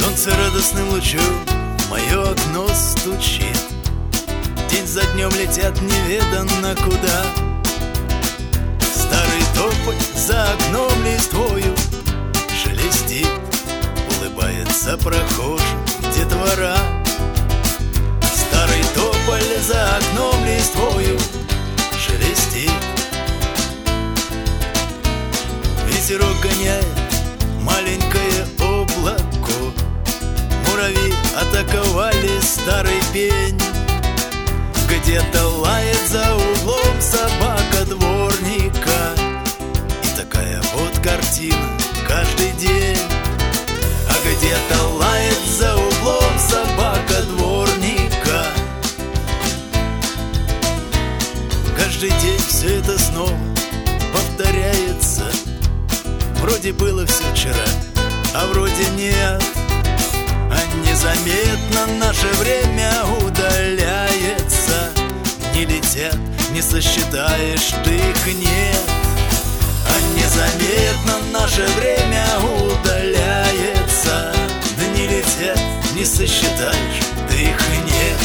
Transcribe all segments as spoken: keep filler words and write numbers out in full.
Солнце радостным лучом в мое окно стучит. День за днем летят неведанно куда. Старый тополь за окном листвою шелестит, улыбается прохожим детвора. Старый тополь за окном листвою шелестит. Ветерок гоняет маленькое облако. Муравьи атаковали старый пень. Где-то лает за углом собака дворника. И такая вот картина каждый день. А где-то лает за углом собака дворника. Каждый день все это снова повторяется. Вроде было все вчера, а вроде нет. А незаметно наше время удаляется. Не летят, не сосчитаешь ты их, нет. А незаметно наше время удаляется. Дни летят, не сосчитаешь ты их, нет.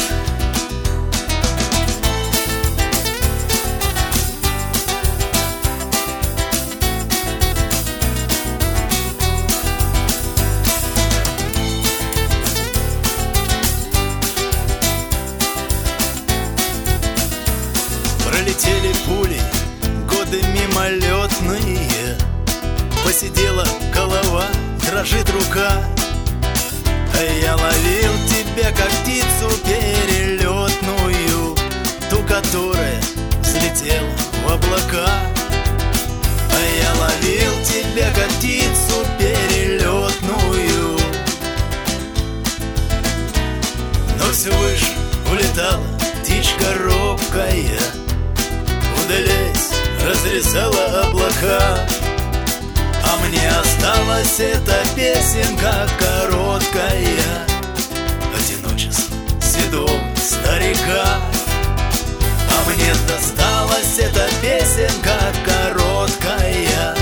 Пролетели пули, годы мимолетные. Посидела голова, дрожит рука. А я ловил тебя, как птицу перелетную, ту, которая взлетела в облака. А я ловил тебя, как птицу перелетную. Но все выше улетала птичка робкая, удаляясь, разрезала облака. А мне осталась эта песенка короткая, одиночество седого старика. А мне досталась эта песенка короткая,